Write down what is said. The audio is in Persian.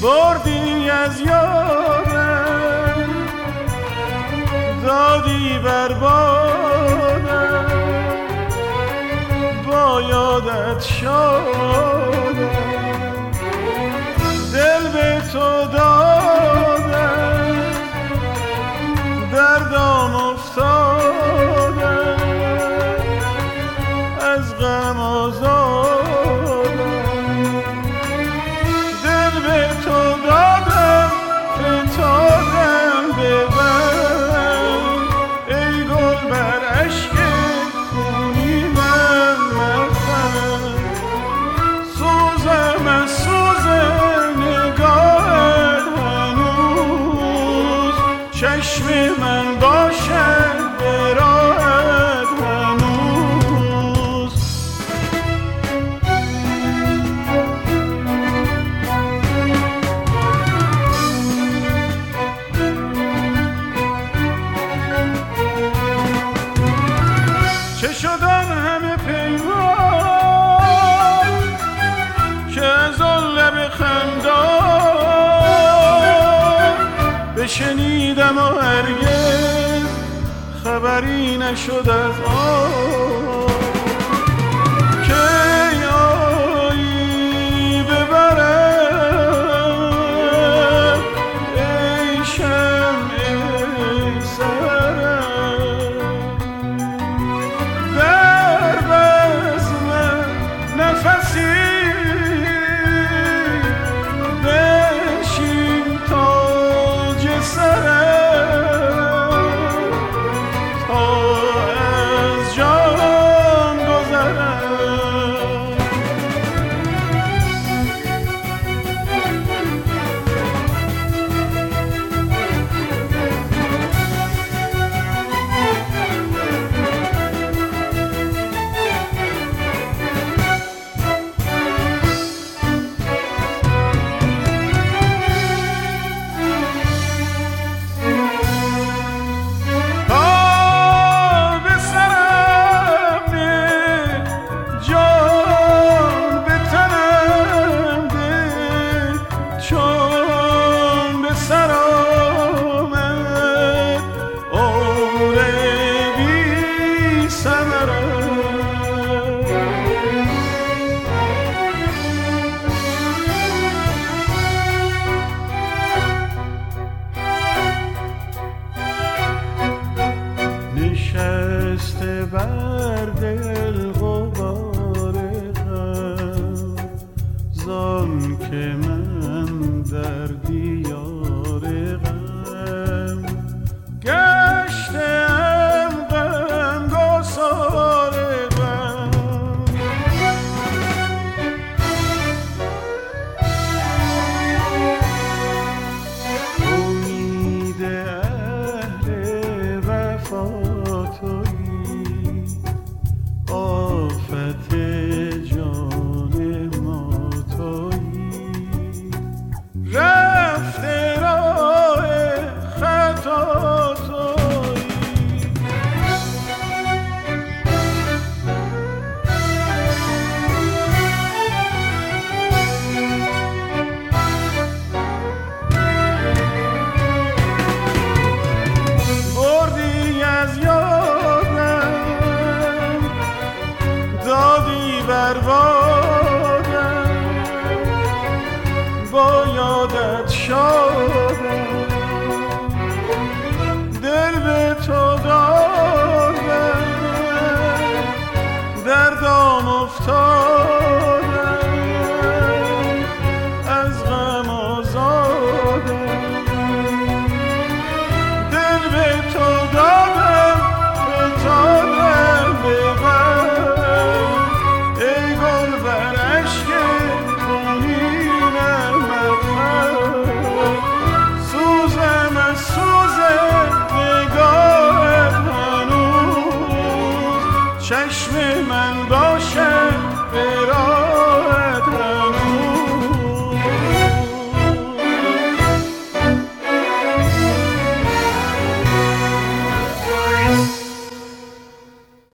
بردی از یادم، دادی بر بادم، با یادت شادم، دل به تو دادم، در دام افتادم، از غم آزادم، دل به تو دادم، فتادم به من، ای گل بر عشق خونی من مخن، سوزم از سوز نگاهت هنوز، چشم من باشد به راهت هنوز. چه شدن همه پیمان که از آن لب خندان بشنیدم و هرگز خبری نشد از آن که آیی ببرم ای شمع ای سرم، در بزم نفسی بشین تاج سرم، تا از جان گذرم. نشسته بر دل غبار غم، زان که من در دیار غم گشتم غمگسار غم. امید اهل وفا تویی، آفت جان ما تویی، رفته راه خطا تویی. بردی از یادم، دادی بر بادم، با یادت شادم، دل به تو دادم، در دام افتادم، از غم آزادم، دل به تو دادم، فتادم به غم، ای گل بر عشق خونینم مخن، سوزم از سوز نگاهت هنوز، چشم من باشد به راهت هنوز.